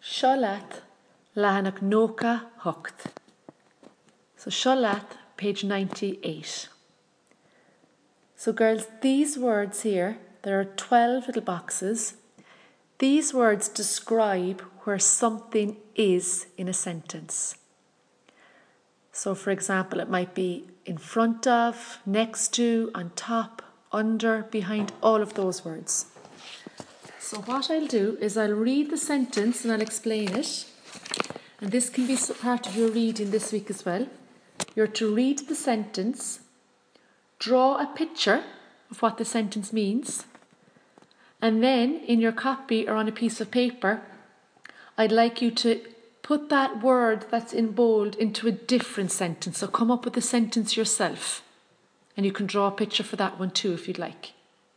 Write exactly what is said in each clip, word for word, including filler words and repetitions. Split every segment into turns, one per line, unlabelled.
Sholat Lahanach Noka Hucht. So Sholat, page ninety-eight. So girls, these words here, there are twelve little boxes. These words describe where something is in a sentence. So for example, it might be in front of, next to, on top, under, behind, all of those words. So what I'll do is I'll read the sentence and I'll explain it. And this can be part of your reading this week as well. You're to read the sentence, draw a picture of what the sentence means, and then in your copy or on a piece of paper, I'd like you to put that word that's in bold into a different sentence. So come up with the sentence yourself, and you can draw a picture for that one too if you'd like.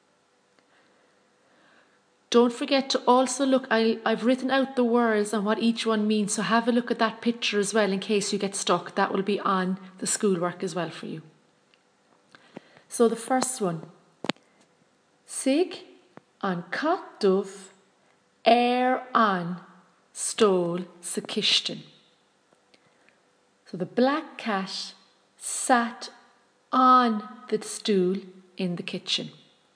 Don't forget to also look, I, I've written out the words and what each one means, so have a look at that picture as well in case you get stuck. That will be on the schoolwork as well for you. So the first one, Sig an catdov er an stole sa kisten. So the black cat sat on the stool in the kitchen.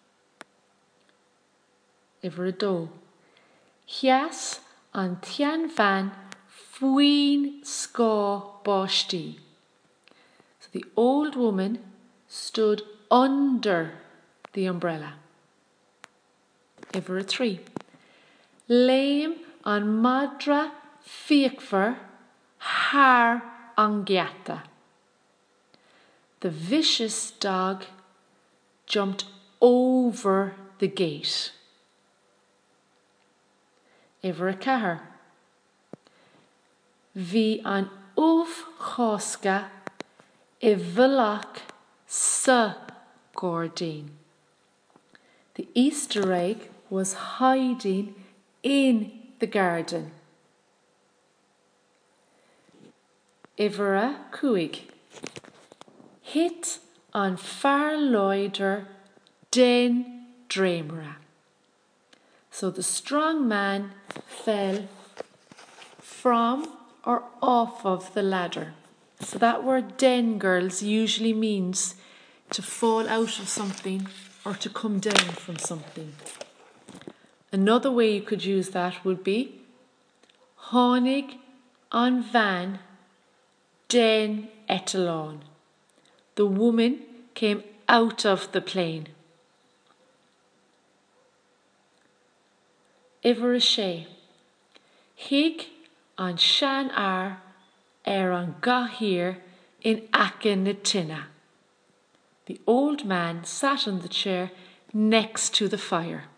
Iverido. Hias an tian van fuin ska bosti. So the old woman stood under the umbrella. Ever a three. Lame an madra fiekver har angiata. The vicious dog jumped over the gate. Ever a kahar. Vi an uf choska ivilak sa Gordine. The Easter egg was hiding in the garden. Ivera Kuig. Hit on farloider den dramera. So the strong man fell from or off of the ladder. So that word den, girls, usually means to fall out of something or to come down from something. Another way you could use that would be Honig an van den etalon. The woman came out of the plane. Iverishe. Hig an shan ar er an gahir in Akhenatina. The old man sat on the chair next to the fire.